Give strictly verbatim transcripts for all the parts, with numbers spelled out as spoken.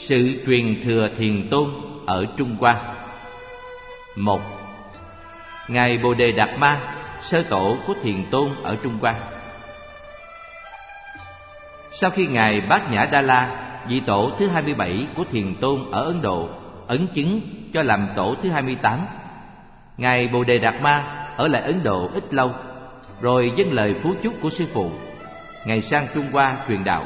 Sự truyền thừa Thiền Tôn ở Trung Hoa. Một. Ngài Bồ Đề Đạt Ma, sơ tổ của Thiền Tôn ở Trung Hoa. Sau khi Ngài Bát Nhã Đa La, vị tổ thứ hai mươi bảy của Thiền Tôn ở Ấn Độ, ấn chứng cho làm tổ thứ hai mươi tám, Ngài Bồ Đề Đạt Ma ở lại Ấn Độ ít lâu, rồi dâng lời phú chúc của sư phụ, Ngài sang Trung Hoa truyền đạo.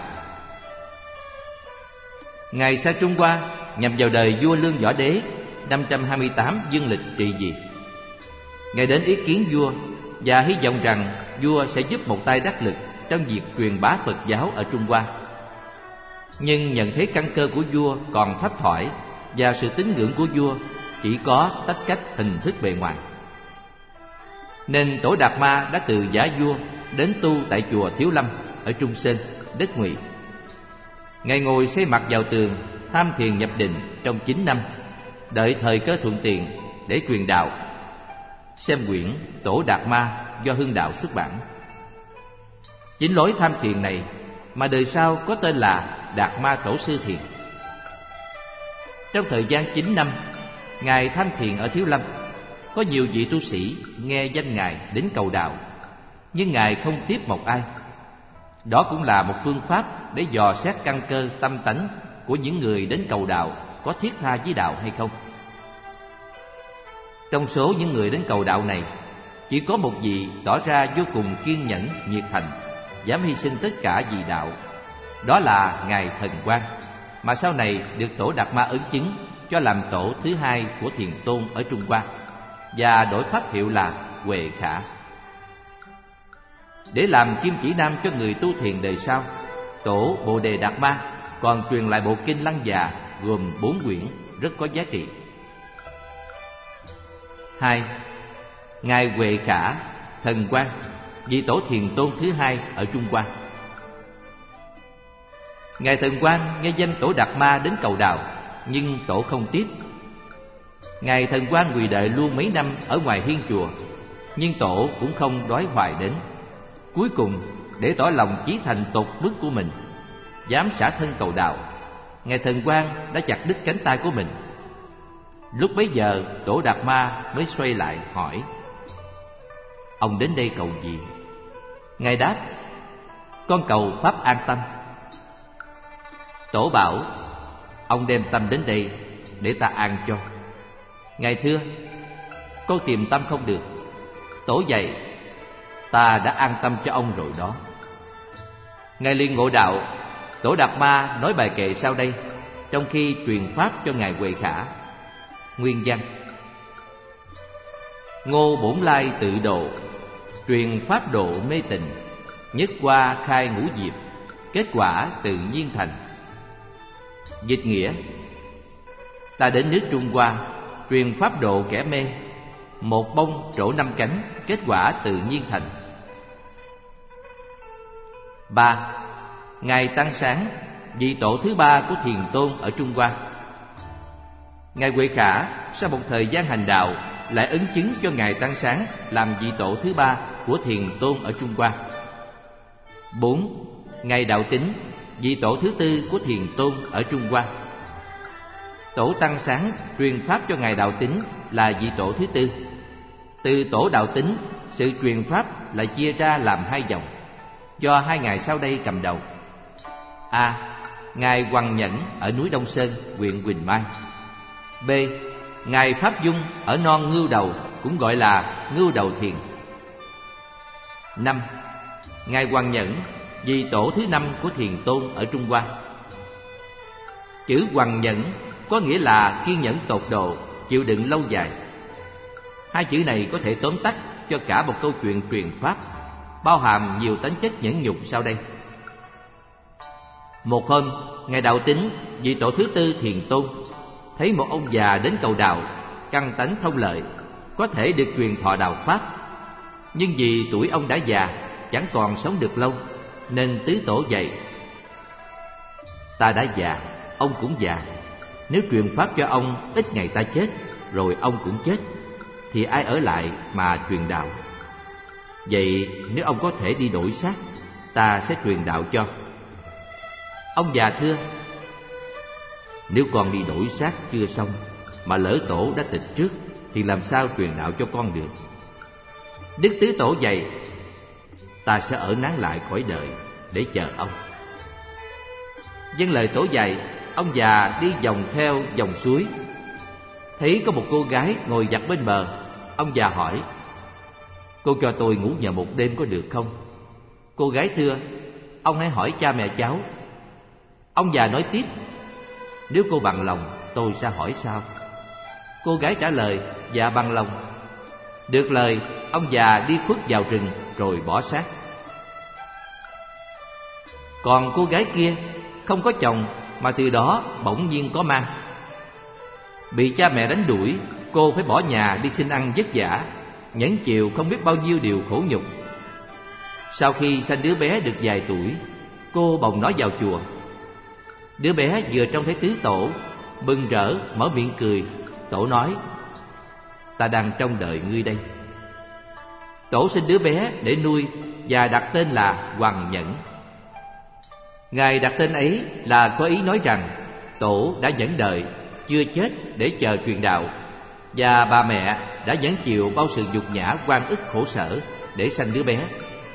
Ngài sang Trung Hoa nhằm vào đời vua Lương Võ Đế năm trăm hai mươi tám dương lịch trị vì. Ngài đến ý kiến vua và hy vọng rằng vua sẽ giúp một tay đắc lực trong việc truyền bá Phật giáo ở Trung Hoa. Nhưng nhận thấy căn cơ của vua còn thấp thỏi và sự tín ngưỡng của vua chỉ có tách cách hình thức bề ngoài, nên Tổ Đạt Ma đã từ giả vua đến tu tại chùa Thiếu Lâm ở Trung Sơn, đất Ngụy. Ngài ngồi xây mặt vào tường, tham thiền nhập định trong chín năm, đợi thời cơ thuận tiện để truyền đạo. Xem quyển Tổ Đạt Ma do Hưng Đạo xuất bản. Chính lối tham thiền này mà đời sau có tên là Đạt Ma Tổ Sư Thiền. Trong thời gian chín năm Ngài tham thiền ở Thiếu Lâm, có nhiều vị tu sĩ nghe danh Ngài đến cầu đạo, nhưng Ngài không tiếp một ai. Đó cũng là một phương pháp để dò xét căn cơ tâm tánh của những người đến cầu đạo có thiết tha với đạo hay không. Trong số những người đến cầu đạo này, chỉ có một vị tỏ ra vô cùng kiên nhẫn, nhiệt thành, dám hy sinh tất cả vì đạo. Đó là Ngài Thần Quang, mà sau này được Tổ Đạt Ma ấn chứng cho làm tổ thứ hai của Thiền Tôn ở Trung Hoa, và đổi pháp hiệu là Huệ Khả. Để làm kim chỉ nam cho người tu thiền đời sau, Tổ Bồ Đề Đạt Ma còn truyền lại bộ kinh Lăng Già gồm bốn quyển rất có giá trị. Hai. Ngài Huệ Khả, Thần Quang, vị tổ Thiền Tôn thứ hai ở Trung Hoa. Ngài Thần Quang nghe danh Tổ Đạt Ma đến cầu đạo, nhưng tổ không tiếp. Ngài Thần Quang quỳ đợi luôn mấy năm ở ngoài hiên chùa, nhưng tổ cũng không đói hoài đến. Cuối cùng, để tỏ lòng chí thành tột mức của mình, dám xả thân cầu đạo, Ngài Thần Quang đã chặt đứt cánh tay của mình. Lúc bấy giờ, Tổ Đạt Ma mới xoay lại hỏi: "Ông đến đây cầu gì?" Ngài đáp: "Con cầu pháp an tâm." Tổ bảo: "Ông đem tâm đến đây để ta an cho." Ngài thưa: "Con tìm tâm không được." Tổ dạy: "Ta đã an tâm cho ông rồi đó." Ngài liền ngộ đạo. Tổ Đạt Ma nói bài kệ sau đây trong khi truyền pháp cho Ngài Huệ Khả. Nguyên văn: Ngô Bổn Lai tự độ, truyền pháp độ mê tình, nhất qua khai ngũ diệp, kết quả tự nhiên thành. Dịch nghĩa: ta đến nước Trung Hoa, truyền pháp độ kẻ mê, một bông trổ năm cánh, kết quả tự nhiên thành. Ba. Ngài Tăng Sáng, vị tổ thứ ba của Thiền Tôn ở Trung Hoa. Ngài Huệ Khả sau một thời gian hành đạo lại ấn chứng cho Ngài Tăng Sáng làm vị tổ thứ ba của Thiền Tôn ở Trung Hoa. Bốn. Ngài Đạo Tính, vị tổ thứ tư của Thiền Tôn ở Trung Hoa. Tổ Tăng Sáng truyền pháp cho Ngài Đạo Tính là vị tổ thứ tư. Từ tổ Đạo Tính, sự truyền pháp lại chia ra làm hai dòng, do hai ngài sau đây cầm đầu. A. Ngài Hoằng Nhẫn ở núi Đông Sơn, huyện Quỳnh Mai. B. Ngài Pháp Dung ở non Ngưu Đầu, cũng gọi là Ngưu Đầu Thiền. Năm. Ngài Hoằng Nhẫn, vị tổ thứ năm của Thiền Tôn ở Trung Hoa. Chữ Hoằng Nhẫn có nghĩa là kiên nhẫn tột độ, chịu đựng lâu dài. Hai chữ này có thể tóm tắt cho cả một câu chuyện truyền pháp, bao hàm nhiều tính chất nhẫn nhục sau đây. Một hôm, Ngài Đạo Tính, vị tổ thứ tư Thiền Tôn, thấy một ông già đến cầu đạo, căn tánh thông lợi, có thể được truyền thọ đạo pháp. Nhưng vì tuổi ông đã già, chẳng còn sống được lâu, nên tứ tổ dạy: ta đã già, ông cũng già. Nếu truyền pháp cho ông, ít ngày ta chết, rồi ông cũng chết, thì ai ở lại mà truyền đạo? Vậy nếu ông có thể đi đổi xác, ta sẽ truyền đạo cho. Ông già thưa: Nếu con đi đổi xác chưa xong mà lỡ tổ đã tịch trước thì làm sao truyền đạo cho con được? Đức Tứ Tổ dạy: ta sẽ ở nán lại cõi đời để chờ ông. Vâng lời tổ dạy, ông già đi vòng theo dòng suối, thấy có một cô gái ngồi giặt bên bờ. Ông già hỏi: cô cho tôi ngủ nhờ một đêm có được không? Cô gái thưa: ông hãy hỏi cha mẹ cháu. Ông già nói tiếp: nếu cô bằng lòng, tôi sẽ hỏi sau. Cô gái trả lời: dạ bằng lòng. Được lời, ông già đi khuất vào rừng rồi bỏ xác. Còn cô gái kia không có chồng mà từ đó bỗng nhiên có mang. Bị cha mẹ đánh đuổi, cô phải bỏ nhà đi xin ăn vất vả, nhẫn chịu không biết bao nhiêu điều khổ nhục. Sau khi sanh đứa bé được vài tuổi, cô bồng nó vào chùa. Đứa bé vừa trông thấy Tứ Tổ, mừng rỡ mở miệng cười. Tổ nói: ta đang trông đợi ngươi đây. Tổ sinh đứa bé để nuôi và đặt tên là Hoằng Nhẫn. Ngài đặt tên ấy là có ý nói rằng Tổ đã nhẫn đợi, chưa chết để chờ truyền đạo, và bà mẹ đã nhẫn chịu bao sự nhục nhã oan ức khổ sở để sanh đứa bé.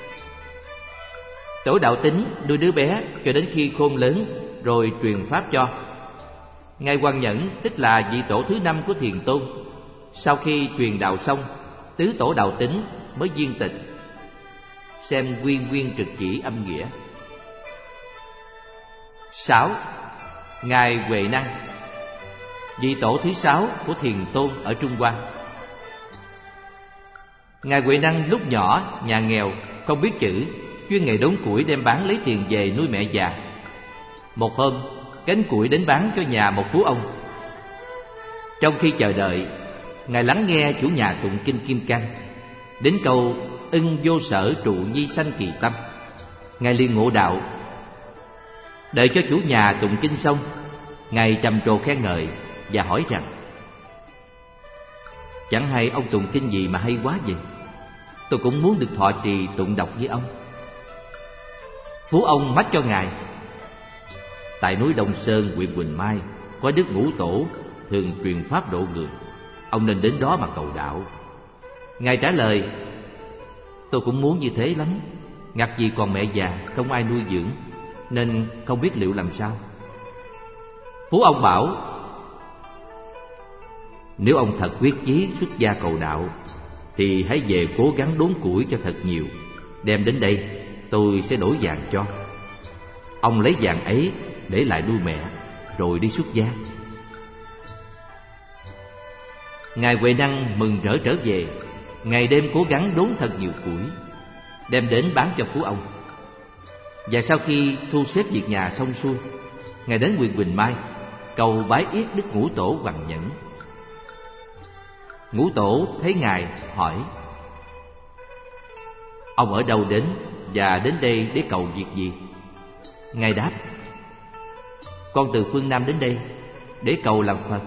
Tổ đạo Tính nuôi đứa bé cho đến khi khôn lớn rồi truyền pháp cho. Ngài Hoằng Nhẫn tức là vị tổ thứ năm của Thiền Tôn. Sau khi truyền đạo xong, Tứ Tổ đạo Tính mới viên tịch. Xem Nguyên Nguyên Trực Chỉ âm nghĩa. Sáu. Ngài Huệ Năng, vị tổ thứ sáu của Thiền Tôn ở Trung Hoa. Ngài Huệ Năng lúc nhỏ nhà nghèo, không biết chữ, chuyên nghề đốn củi đem bán lấy tiền về nuôi mẹ già. Một hôm, gánh củi đến bán cho nhà một phú ông. Trong khi chờ đợi, Ngài lắng nghe chủ nhà tụng kinh Kim Cang. Đến câu ưng vô sở trụ nhi sanh kỳ tâm, Ngài liền ngộ đạo. Đợi cho chủ nhà tụng kinh xong, Ngài trầm trồ khen ngợi và hỏi rằng: chẳng hay ông tụng kinh gì mà hay quá vậy? Tôi cũng muốn được thọ trì tụng đọc với ông. Phú ông mách cho Ngài: tại núi Đông Sơn, huyện Quỳnh Mai, có đức Ngũ Tổ thường truyền pháp độ người. Ông nên đến đó mà cầu đạo. Ngài trả lời: tôi cũng muốn như thế lắm, ngặt gì còn mẹ già không ai nuôi dưỡng, nên không biết liệu làm sao. Phú ông bảo: nếu ông thật quyết chí xuất gia cầu đạo thì hãy về cố gắng đốn củi cho thật nhiều, đem đến đây tôi sẽ đổi vàng cho. Ông lấy vàng ấy để lại nuôi mẹ rồi đi xuất gia. Ngài Huệ Năng mừng rỡ trở về, ngày đêm cố gắng đốn thật nhiều củi, đem đến bán cho phú ông. Và sau khi thu xếp việc nhà xong xuôi, Ngài đến huyện Quỳnh Mai cầu bái yết đức Ngũ Tổ Hoằng Nhẫn. Ngũ Tổ thấy Ngài hỏi: ông ở đâu đến và đến đây để cầu việc gì? Ngài đáp: con từ phương Nam đến đây để cầu làm Phật.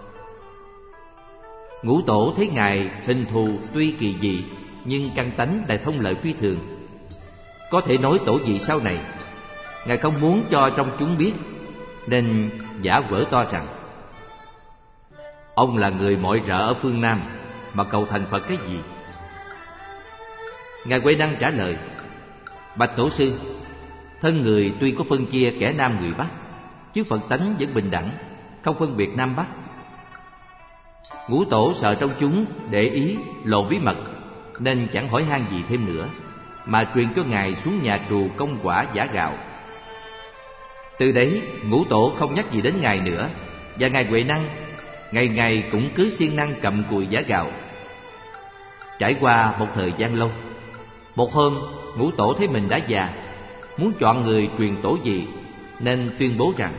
Ngũ Tổ thấy Ngài hình thù tuy kỳ dị, nhưng căn tánh đại thông lợi phi thường, có thể nói tổ vị sau này. Ngài không muốn cho trong chúng biết, nên giả vỡ to rằng: ông là người mọi rợ ở phương Nam mà cầu thành Phật cái gì? Ngài Huệ Năng trả lời: bạch tổ sư, thân người tuy có phân chia kẻ Nam người Bắc, chứ Phật tánh vẫn bình đẳng, không phân biệt Nam Bắc. Ngũ Tổ sợ trong chúng để ý lộ bí mật, nên chẳng hỏi han gì thêm nữa, mà truyền cho Ngài xuống nhà trù công quả giã gạo. Từ đấy Ngũ Tổ không nhắc gì đến Ngài nữa, và Ngài Huệ Năng ngày ngày cũng cứ siêng năng cầm cùi giã gạo. Trải qua một thời gian lâu, một hôm Ngũ Tổ thấy mình đã già, muốn chọn người truyền tổ vị, nên tuyên bố rằng: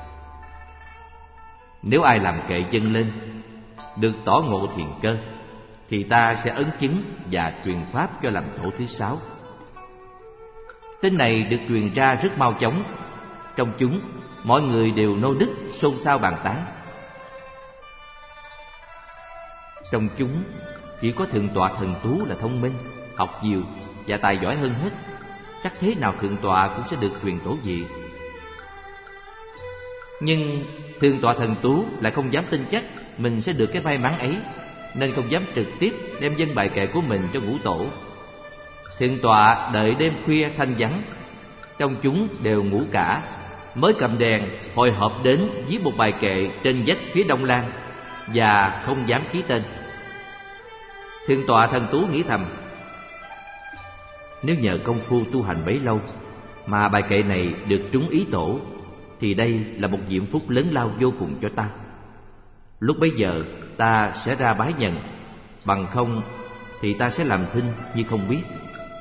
nếu ai làm kệ chân lên, được tỏ ngộ thiền cơ, thì ta sẽ ấn chứng và truyền pháp cho làm tổ thứ sáu. Tin này được truyền ra rất mau chóng. Trong chúng, mọi người đều nô nức xôn xao bàn tán. Trong chúng, chỉ có Thượng tọa Thần Tú là thông minh, học nhiều và tài giỏi hơn hết. Chắc thế nào Thượng tọa cũng sẽ được truyền tổ vị. Nhưng Thượng tọa Thần Tú lại không dám tin chắc mình sẽ được cái may mắn ấy, nên không dám trực tiếp đem dâng bài kệ của mình cho ngũ tổ. Thượng tọa đợi đêm khuya thanh vắng, trong chúng đều ngủ cả, mới cầm đèn hồi hộp đến viết một bài kệ trên vách phía đông lan, và không dám ký tên. Thượng tọa Thần Tú nghĩ thầm: nếu nhờ công phu tu hành bấy lâu mà bài kệ này được trúng ý tổ, thì đây là một diễm phúc lớn lao vô cùng cho ta. Lúc bấy giờ ta sẽ ra bái nhận, bằng không thì ta sẽ làm thinh như không biết.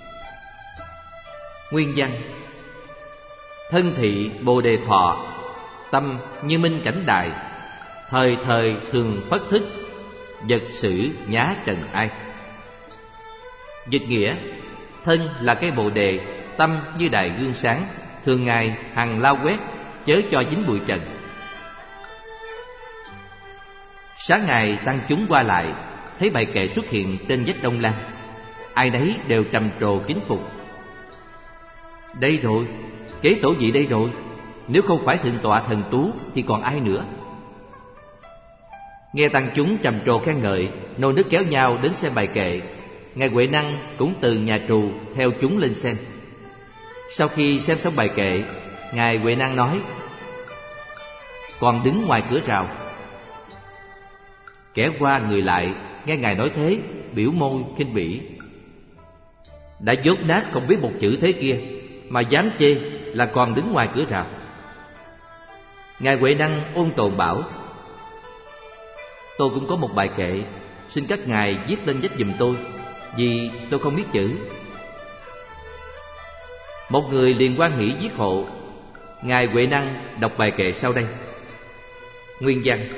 Nguyên văn: thân thị Bồ Đề thọ, tâm như minh cảnh đài, thời thời thường phất thức, vật sử nhá trần ai. Dịch nghĩa: thân là cây bồ đề, tâm như đài gương sáng, thường ngày hằng lao quét, chớ cho dính bụi trần. Sáng ngày tăng chúng qua lại, thấy bài kệ xuất hiện trên vách đông lan, ai nấy đều trầm trồ kính phục. Đây rồi, kế tổ vị đây rồi, nếu không phải Thượng tọa Thần Tú thì còn ai nữa. Nghe tăng chúng trầm trồ khen ngợi, nô nức kéo nhau đến xem bài kệ. Ngài Huệ Năng cũng từ nhà trù theo chúng lên xem. Sau khi xem xong bài kệ, Ngài Huệ Năng nói: còn đứng ngoài cửa rào. Kẻ qua người lại nghe Ngài nói thế, biểu môi khinh bỉ: đã dốt nát không biết một chữ thế kia mà dám chê là còn đứng ngoài cửa rào. Ngài Huệ Năng ôn tồn bảo: tôi cũng có một bài kệ, xin các ngài viết lên vách giùm tôi, vì tôi không biết chữ. Một người liền hoan hỉ viết hộ. Ngài Huệ Năng đọc bài kệ sau đây. Nguyên văn: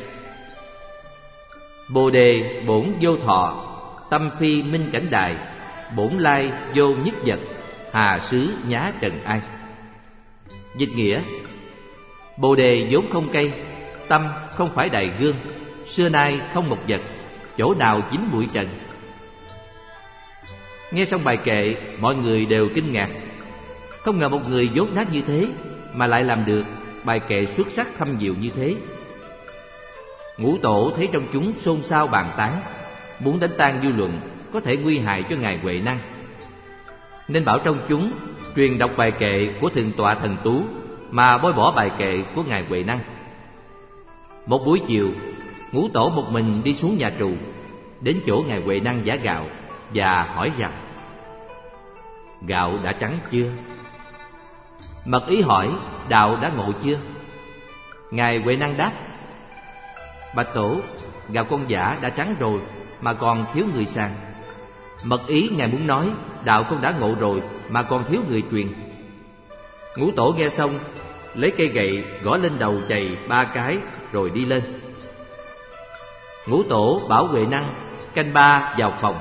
Bồ đề bổn vô thọ, tâm phi minh cảnh đài, bổn lai vô nhất vật, hà xứ nhá trần ai. Dịch nghĩa: bồ đề vốn không cây, tâm không phải đài gương, xưa nay không một vật, chỗ nào dính bụi trần. Nghe xong bài kệ, mọi người đều kinh ngạc. Không ngờ một người dốt nát như thế mà lại làm được bài kệ xuất sắc thâm diệu như thế. Ngũ tổ thấy trong chúng xôn xao bàn tán, muốn đánh tan dư luận có thể nguy hại cho Ngài Huệ Năng, nên bảo trong chúng truyền đọc bài kệ của Thượng tọa Thần Tú mà bôi bỏ bài kệ của Ngài Huệ Năng. Một buổi chiều, ngũ tổ một mình đi xuống nhà trù, đến chỗ Ngài Huệ Năng giã gạo và hỏi rằng: gạo đã trắng chưa? Mật ý hỏi: đạo đã ngộ chưa? Ngài Huệ Năng đáp: bạch tổ, gạo con giả đã trắng rồi mà còn thiếu người sàng. Mật ý ngài muốn nói đạo con đã ngộ rồi mà còn thiếu người truyền. Ngũ tổ nghe xong, lấy cây gậy gõ lên đầu chày ba cái rồi đi lên. Ngũ tổ bảo Huệ Năng canh ba vào phòng.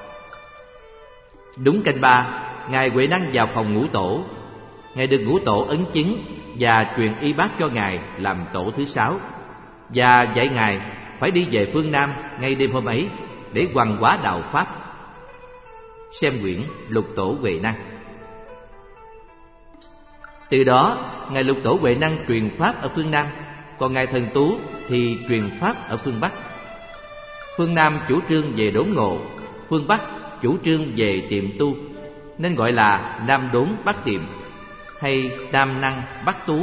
Đúng canh ba, Ngài Huệ Năng vào phòng ngũ tổ. Ngài được ngũ tổ ấn chứng và truyền y bát cho Ngài làm tổ thứ sáu, và dạy Ngài phải đi về phương Nam ngay đêm hôm ấy để hoằng hóa đạo Pháp. Xem quyển Lục Tổ Huệ Năng. Từ đó, Ngài Lục Tổ Huệ Năng truyền Pháp ở phương Nam, còn Ngài Thần Tú thì truyền Pháp ở phương Bắc. Phương Nam chủ trương về đốn ngộ, phương Bắc chủ trương về tiệm tu, nên gọi là Nam Đốn Bắc Tiệm hay Nam Năng Bắc Tú.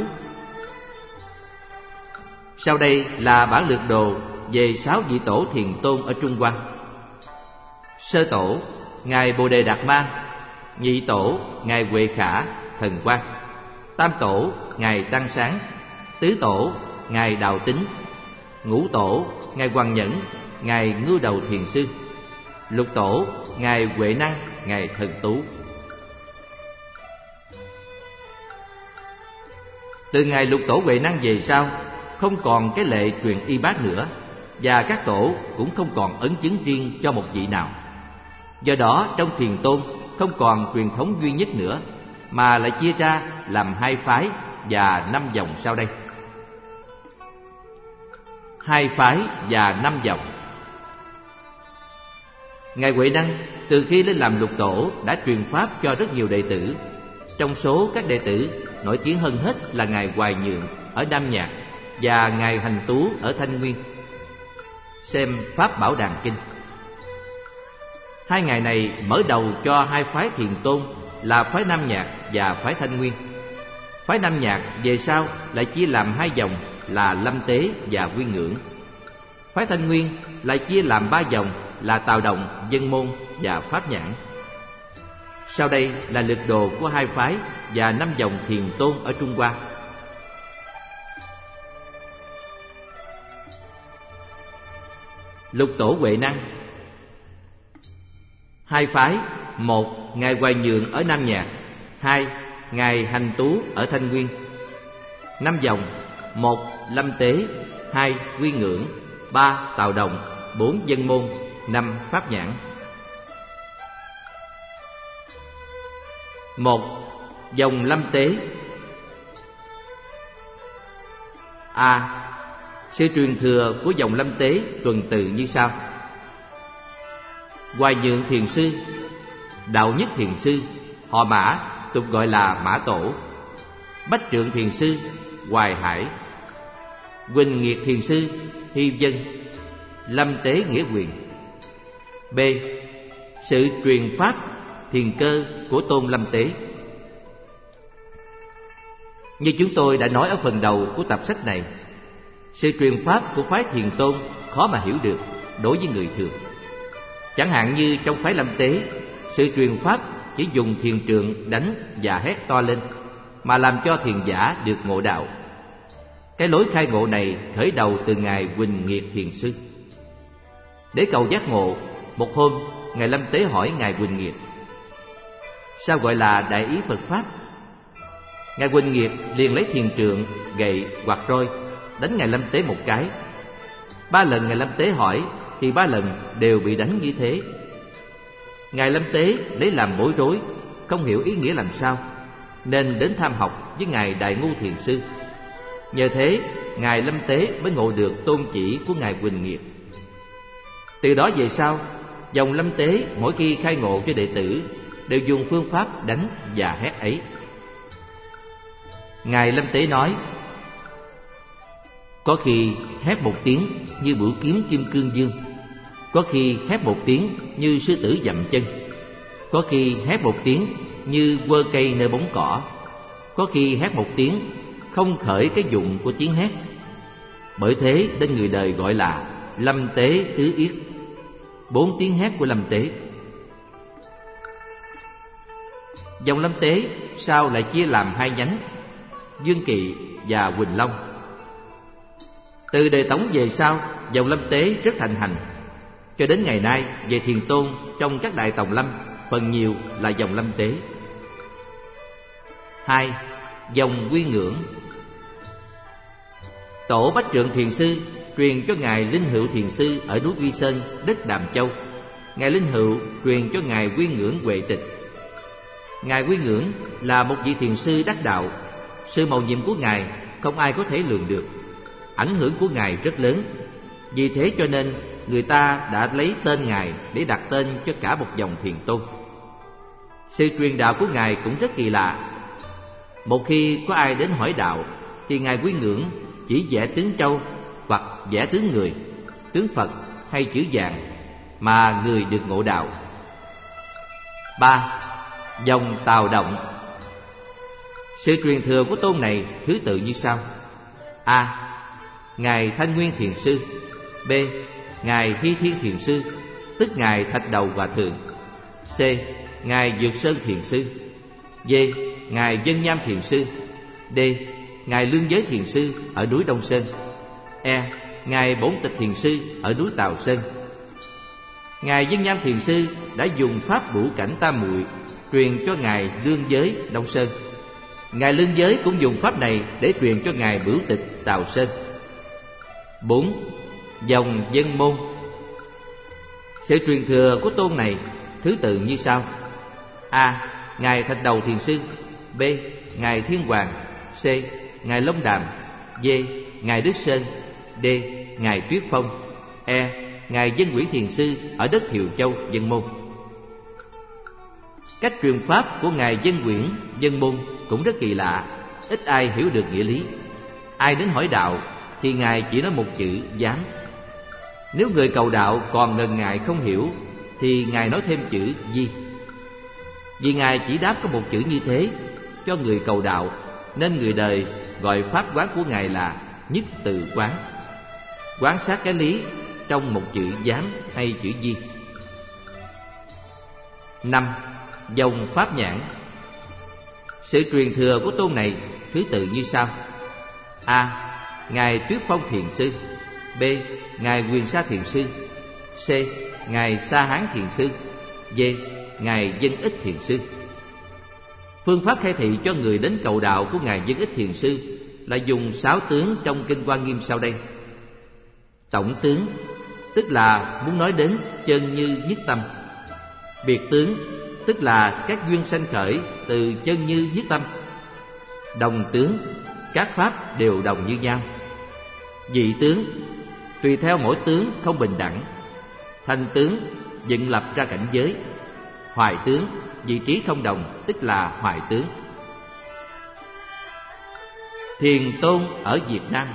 Sau đây là bản lược đồ về sáu vị tổ thiền tôn ở Trung Hoa. Sơ tổ Ngài Bồ Đề Đạt Ma, nhị tổ Ngài Huệ Khả Thần Quang, tam tổ Ngài Tăng Sáng, tứ tổ Ngài Đào Tính, ngũ tổ Ngài Hoàng Nhẫn, Ngài Ngưu Đầu Thiền Sư, lục tổ Ngài Huệ Năng, Ngài Thần Tú. Từ Ngài Lục Tổ Huệ Năng về sau, không còn cái lệ truyền y bát nữa, và các tổ cũng không còn ấn chứng riêng cho một vị nào. Do đó trong thiền tôn không còn truyền thống duy nhất nữa, mà lại chia ra làm hai phái và năm dòng sau đây. Hai phái và năm dòng. Ngài Huệ Năng từ khi lên làm lục tổ đã truyền pháp cho rất nhiều đệ tử. Trong số các đệ tử nổi tiếng hơn hết là Ngài Hoài Nhượng ở Nam Nhạc, và ngài Hành Tú ở Thanh Nguyên. Xem Pháp Bảo Đàn Kinh. Hai ngài này mở đầu cho hai phái Thiền Tôn là phái Nam Nhạc và phái Thanh Nguyên. Phái Nam Nhạc về sau lại chia làm hai dòng là Lâm Tế và Quy Ngưỡng. Phái Thanh Nguyên lại chia làm ba dòng là Tào Động, Dân Môn và Pháp Nhãn. Sau đây là lược đồ của hai phái và năm dòng Thiền Tôn ở Trung Hoa. Lục Tổ Huệ Năng. Hai phái: một, ngài Hoài Nhượng ở Nam Nhạc; hai, ngài Hành Tú ở Thanh Nguyên. Năm dòng: một, Lâm Tế; hai, Quy Ngưỡng; ba, Tào Động; bốn, Dân Môn; năm, Pháp Nhãn. Một, dòng Lâm Tế. A. Sự truyền thừa của dòng Lâm Tế tuần tự như sau: Hoài Nhượng Thiền Sư, Đạo Nhất Thiền Sư, họ Mã, tục gọi là Mã Tổ; Bách Trượng Thiền Sư, Hoài Hải; Huỳnh Nghiệt Thiền Sư, Hy Dân; Lâm Tế Nghĩa Quyền. B. Sự truyền pháp thiền cơ của Tôn Lâm Tế. Như chúng tôi đã nói ở phần đầu của tập sách này, sự truyền pháp của phái Thiền Tôn khó mà hiểu được đối với người thường. Chẳng hạn như trong phái Lâm Tế, sự truyền pháp chỉ dùng thiền trượng đánh và hét to lên mà làm cho thiền giả được ngộ đạo. Cái lối khai ngộ này khởi đầu từ ngài Huỳnh Nghiệt Thiền Sư. Để cầu giác ngộ, một hôm ngài Lâm Tế hỏi ngài Huỳnh Nghiệt: sao gọi là đại ý Phật pháp? Ngài Huỳnh Nghiệt liền lấy thiền trượng, gậy hoặc roi đánh ngài Lâm Tế một cái. Ba lần ngài Lâm Tế hỏi thì ba lần đều bị đánh như thế. Ngài Lâm Tế lấy làm bối rối, không hiểu ý nghĩa làm sao, nên đến tham học với ngài Đại Ngu Thiền Sư. Nhờ thế, ngài Lâm Tế mới ngộ được tôn chỉ của ngài Huỳnh Nghiệt. Từ đó về sau, dòng Lâm Tế mỗi khi khai ngộ cho đệ tử đều dùng phương pháp đánh và hét ấy. Ngài Lâm Tế nói: có khi hét một tiếng như bửu kiếm Kim Cương Dương, có khi hét một tiếng như sư tử dậm chân, có khi hét một tiếng như quơ cây nơi bóng cỏ, có khi hét một tiếng không khởi cái dụng của tiếng hét. Bởi thế nên người đời gọi là Lâm Tế Tứ Yết, bốn tiếng hét của Lâm Tế. Dòng Lâm Tế sau lại chia làm hai nhánh: Dương Kỵ và Huỳnh Long. Từ đời Tống về sau, dòng Lâm Tế rất thịnh hành. Cho đến ngày nay, về Thiền Tôn trong các đại tòng lâm, phần nhiều là dòng Lâm Tế. Hai, dòng Quy Ngưỡng. Tổ Bách Trượng Thiền Sư truyền cho ngài Linh Hữu Thiền Sư ở núi Quy Sơn, đất Đàm Châu. Ngài Linh Hữu truyền cho ngài Quy Ngưỡng Huệ Tịch. Ngài Quy Ngưỡng là một vị thiền sư đắc đạo. Sự mầu nhiệm của ngài không ai có thể lường được. Ảnh hưởng của ngài rất lớn. Vì thế cho nên người ta đã lấy tên ngài để đặt tên cho cả một dòng Thiền Tôn. Sự truyền đạo của ngài cũng rất kỳ lạ. Một khi có ai đến hỏi đạo thì ngài Quy Ngưỡng chỉ vẽ tướng trâu hoặc vẽ tướng người, tướng Phật hay chữ vàng mà người được ngộ đạo. Ba, dòng Tào Động. Sự truyền thừa của tôn này thứ tự như sau: A. Ngài Thanh Nguyên Thiền Sư. B. Ngài Hy Thiên Thiền Sư, tức ngài Thạch Đầu Hòa Thượng. C. Ngài Dược Sơn Thiền Sư. D. Ngài Dân Nham Thiền Sư. D. Ngài Lương Giới Thiền Sư ở núi Đông Sơn. E. Ngài Bổn Tịch Thiền Sư ở núi Tào Sơn. Ngài Dân Nham Thiền Sư đã dùng pháp ngũ cảnh tam muội truyền cho ngài Lương Giới Đông Sơn. Ngài Lương Giới cũng dùng pháp này để truyền cho ngài Bửu Tịch Tào Sơn. Bốn, dòng Dân Môn. Sự truyền thừa của tôn này thứ tự như sau: A. Ngài Thạch Đầu Thiền Sư. B. Ngài Thiên Hoàng. C. Ngài Long Đàm. D. Ngài Đức Sơn. D. Ngài Tuyết Phong. E. Ngài Dân Quỷ Thiền Sư ở đất Thiều Châu, Dân Môn. Cách truyền pháp của ngài Dân Quyển, Dân Môn cũng rất kỳ lạ, ít ai hiểu được nghĩa lý. Ai đến hỏi đạo thì Ngài chỉ nói một chữ dám. Nếu người cầu đạo còn ngần ngại không hiểu thì Ngài nói thêm chữ di. Vì Ngài chỉ đáp có một chữ như thế cho người cầu đạo, nên người đời gọi pháp quán của Ngài là nhất từ quán, quán sát cái lý trong một chữ dám hay chữ di. Năm. Dòng pháp nhãn. Sự truyền thừa của tôn này thứ tự như sau: A. Ngài Tuyết Phong Thiền Sư. B. Ngài Quyền Sa Thiền Sư. C. Ngài Sa Hán Thiền Sư. D. Ngài Dân Ích Thiền Sư. Phương pháp khai thị cho người đến cầu đạo của Ngài Dân Ích Thiền Sư là dùng sáu tướng trong Kinh Hoa Nghiêm sau đây. Tổng tướng, tức là muốn nói đến chân như nhất tâm. Biệt tướng, tức là các duyên sanh khởi từ chân như nhất tâm. Đồng tướng, các pháp đều đồng như nhau. Dị tướng, tùy theo mỗi tướng không bình đẳng. Thành tướng, dựng lập ra cảnh giới. Hoại tướng, vị trí không đồng, tức là hoại tướng. Thiền tôn ở Việt Nam.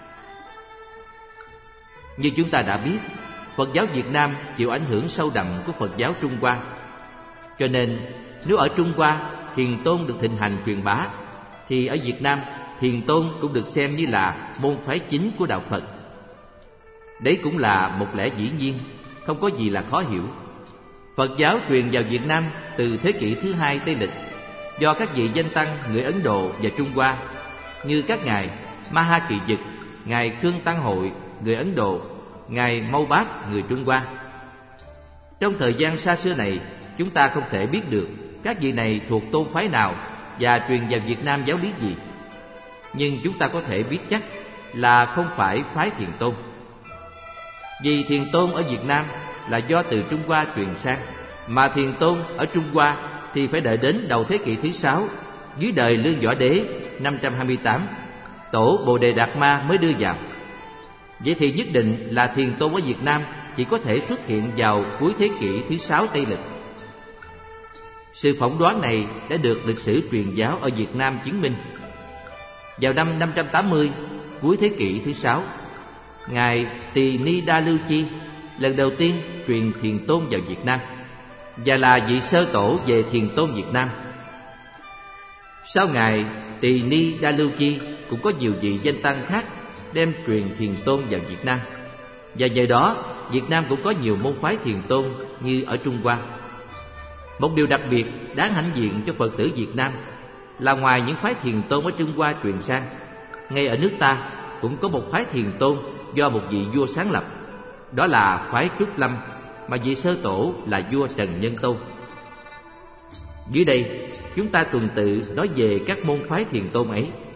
Như chúng ta đã biết, Phật giáo Việt Nam chịu ảnh hưởng sâu đậm của Phật giáo Trung Hoa. Cho nên nếu ở Trung Hoa thiền tôn được thịnh hành truyền bá, thì ở Việt Nam thiền tôn cũng được xem như là môn phái chính của đạo Phật. Đấy cũng là một lẽ dĩ nhiên, không có gì là khó hiểu. Phật giáo truyền vào Việt Nam từ thế kỷ thứ hai Tây lịch, do các vị danh tăng người Ấn Độ và Trung Hoa như các ngài Maha Kỳ Dực, ngài Khương Tăng Hội người Ấn Độ, ngài Mâu Bát người Trung Hoa. Trong thời gian xa xưa này, chúng ta không thể biết được các vị này thuộc tôn phái nào và truyền vào Việt Nam giáo lý gì. Nhưng chúng ta có thể biết chắc là không phải phái Thiền Tôn. Vì Thiền Tôn ở Việt Nam là do từ Trung Hoa truyền sang, mà Thiền Tôn ở Trung Hoa thì phải đợi đến đầu thế kỷ thứ sáu, dưới đời Lương Võ Đế năm trăm hai mươi tám, tổ Bồ Đề Đạt Ma mới đưa vào. Vậy thì nhất định là Thiền Tôn ở Việt Nam chỉ có thể xuất hiện vào cuối thế kỷ thứ sáu Tây lịch. Sự phỏng đoán này đã được lịch sử truyền giáo ở Việt Nam chứng minh. Vào năm năm trăm tám mươi, cuối thế kỷ thứ sáu, ngài Tỳ Ni Đa Lưu Chi lần đầu tiên truyền Thiền Tôn vào Việt Nam và là vị sơ tổ về Thiền Tôn Việt Nam. Sau ngài Tỳ Ni Đa Lưu Chi cũng có nhiều vị danh tăng khác đem truyền Thiền Tôn vào Việt Nam, và nhờ đó Việt Nam cũng có nhiều môn phái Thiền Tôn như ở Trung Hoa. Một điều đặc biệt đáng hãnh diện cho Phật tử Việt Nam là ngoài những phái Thiền Tôn ở Trung Hoa truyền sang, ngay ở nước ta cũng có một phái Thiền Tôn do một vị vua sáng lập, đó là phái Trúc Lâm, mà vị sơ tổ là vua Trần Nhân Tông. Dưới đây chúng ta tuần tự nói về các môn phái Thiền Tôn ấy.